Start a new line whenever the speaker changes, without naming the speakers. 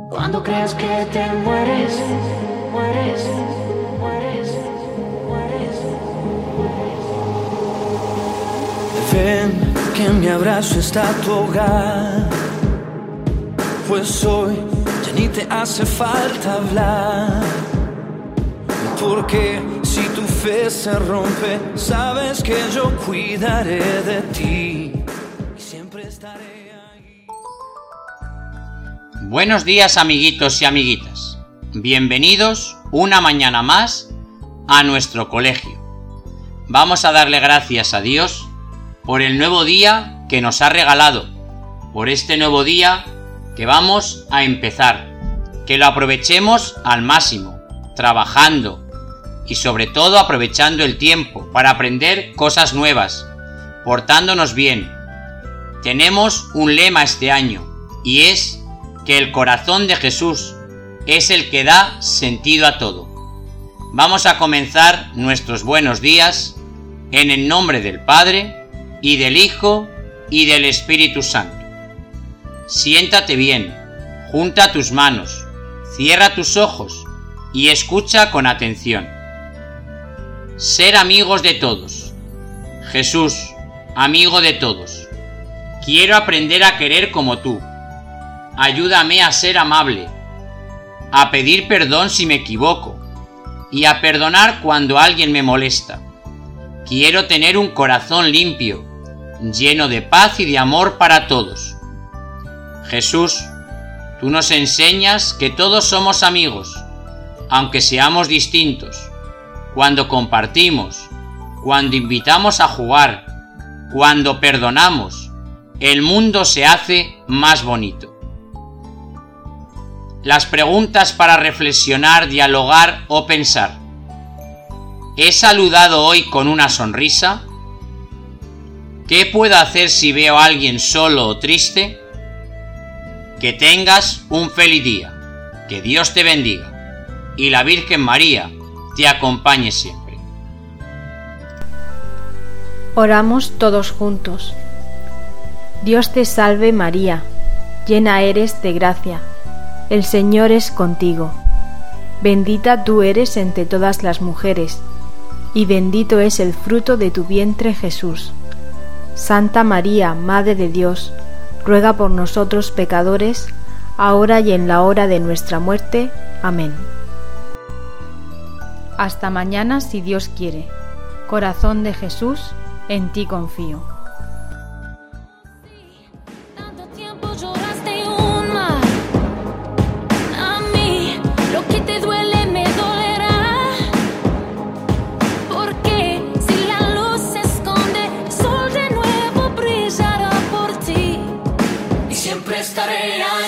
Cuando creas que te mueres, mueres, mueres, mueres.
Ven, que en mi abrazo está tu hogar, pues hoy ya ni te hace falta hablar. Porque si tu fe se rompe, sabes que yo cuidaré de ti y siempre estaré ahí.
Buenos días, amiguitos y amiguitas. Bienvenidos una mañana más a nuestro colegio. Vamos a darle gracias a Dios por el nuevo día que nos ha regalado, por este nuevo día que vamos a empezar. Que lo aprovechemos al máximo, trabajando y sobre todo aprovechando el tiempo para aprender cosas nuevas, portándonos bien. Tenemos un lema este año y es que el corazón de Jesús es el que da sentido a todo. Vamos a comenzar nuestros buenos días en el nombre del Padre y del Hijo y del Espíritu Santo. Siéntate bien, junta tus manos, cierra tus ojos y escucha con atención. Ser amigos de todos. Jesús, amigo de todos. Quiero aprender a querer como tú. Ayúdame a ser amable, a pedir perdón si me equivoco y a perdonar cuando alguien me molesta. Quiero tener un corazón limpio, lleno de paz y de amor para todos. Jesús, tú nos enseñas que todos somos amigos, aunque seamos distintos. Cuando compartimos, cuando invitamos a jugar, cuando perdonamos, el mundo se hace más bonito. Las preguntas para reflexionar, dialogar o pensar. ¿He saludado hoy con una sonrisa? ¿Qué puedo hacer si veo a alguien solo o triste? Que tengas un feliz día. Que Dios te bendiga. Y la Virgen María te acompañe siempre.
Oramos todos juntos. Dios te salve María, llena eres de gracia, el Señor es contigo. Bendita tú eres entre todas las mujeres, y bendito es el fruto de tu vientre Jesús. Santa María, Madre de Dios, ruega por nosotros pecadores, ahora y en la hora de nuestra muerte. Amén. Hasta mañana si Dios quiere. Corazón de Jesús, en ti confío.
Tanto tiempo lloraste un mar. A mí lo que te duele me dolerá. Porque si la luz se esconde, el sol de nuevo brillará por ti. Y siempre estaré ahí.